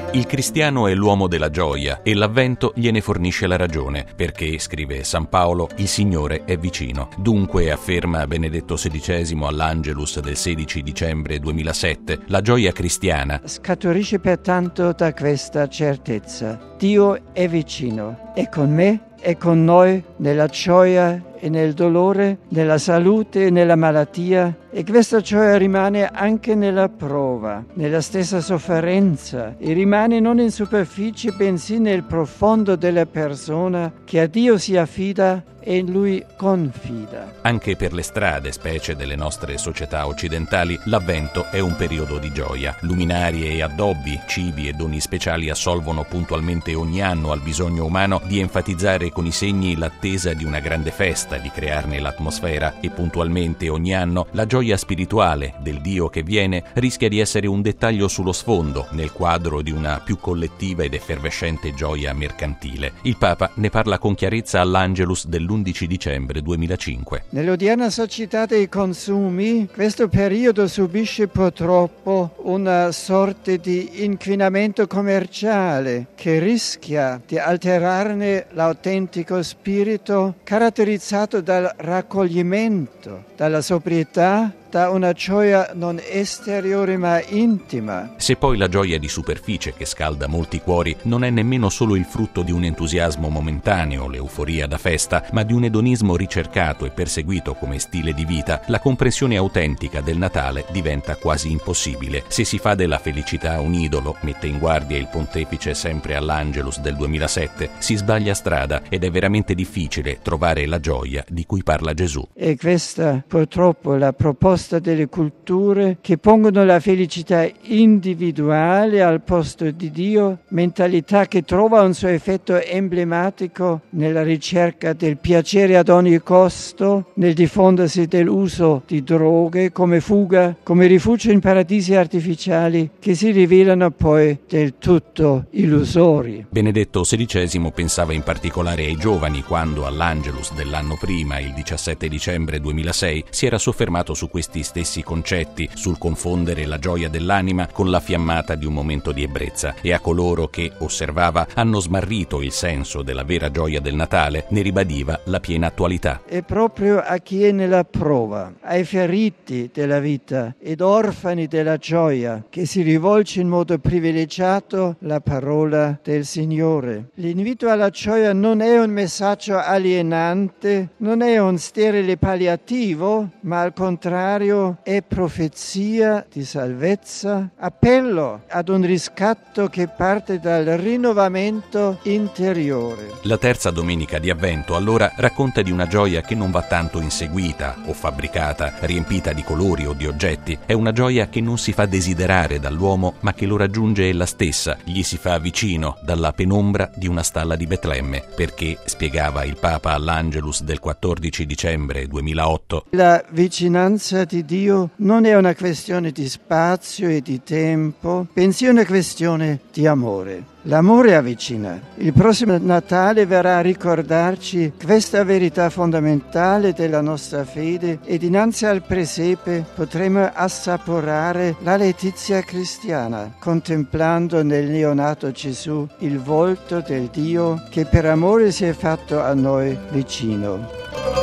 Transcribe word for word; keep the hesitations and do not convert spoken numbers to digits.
Il cristiano è l'uomo della gioia e l'Avvento gliene fornisce la ragione, perché, scrive San Paolo, il Signore è vicino. Dunque, afferma Benedetto sedicesimo all'Angelus del sedici dicembre duemilasette, la gioia cristiana scaturisce pertanto da questa certezza: Dio è vicino, è con me, è con noi nella gioia e nel dolore, nella salute e nella malattia, e questa gioia rimane anche nella prova, nella stessa sofferenza, e rimane non in superficie bensì nel profondo della persona che a Dio si affida e in Lui confida. Anche per le strade, specie delle nostre società occidentali, l'Avvento è un periodo di gioia. Luminarie e addobbi, cibi e doni speciali assolvono puntualmente ogni anno al bisogno umano di enfatizzare con i segni l'attesa di una grande festa, di crearne l'atmosfera, e puntualmente ogni anno la gioia spirituale del Dio che viene rischia di essere un dettaglio sullo sfondo nel quadro di una più collettiva ed effervescente gioia mercantile. Il Papa ne parla con chiarezza all'Angelus dell'undici dicembre duemilacinque. Nell'odierna società dei consumi, questo periodo subisce purtroppo una sorta di inquinamento commerciale che rischia di alterarne l'autentico spirito caratterizzato dal raccoglimento, dalla sobrietà, da una gioia non esteriore ma intima. Se poi la gioia di superficie che scalda molti cuori non è nemmeno solo il frutto di un entusiasmo momentaneo, l'euforia da festa, ma di un edonismo ricercato e perseguito come stile di vita, la comprensione autentica del Natale diventa quasi impossibile. Se si fa della felicità un idolo, mette in guardia il pontefice sempre all'Angelus del duemilasette, si sbaglia strada ed è veramente difficile trovare la gioia di cui parla Gesù. E questa purtroppo la proposta delle culture che pongono la felicità individuale al posto di Dio, mentalità che trova un suo effetto emblematico nella ricerca del piacere ad ogni costo, nel diffondersi dell'uso di droghe come fuga, come rifugio in paradisi artificiali che si rivelano poi del tutto illusori. Benedetto sedicesimo pensava in particolare ai giovani quando all'Angelus dell'anno prima, il diciassette dicembre duemilasei, si era soffermato su questi stessi concetti, sul confondere la gioia dell'anima con la fiammata di un momento di ebbrezza, e a coloro che, osservava, hanno smarrito il senso della vera gioia del Natale ne ribadiva la piena attualità. E proprio a chi è nella prova, ai feriti della vita ed orfani della gioia, che si rivolge in modo privilegiato la parola del Signore. L'invito alla gioia non è un messaggio alienante, non è un sterile palliativo, ma al contrario è profezia di salvezza, appello ad un riscatto che parte dal rinnovamento interiore. La terza domenica di Avvento allora racconta di una gioia che non va tanto inseguita o fabbricata, riempita di colori o di oggetti. È una gioia che non si fa desiderare dall'uomo, ma che lo raggiunge ella stessa, gli si fa vicino dalla penombra di una stalla di Betlemme, perché, spiegava il Papa all'Angelus del quattordici dicembre duemilaotto, la vicinanza di Dio non è una questione di spazio e di tempo, bensì una questione di amore. L'amore avvicina. Il prossimo Natale verrà a ricordarci questa verità fondamentale della nostra fede, e dinanzi al presepe potremo assaporare la letizia cristiana, contemplando nel neonato Gesù il volto del Dio che per amore si è fatto a noi vicino.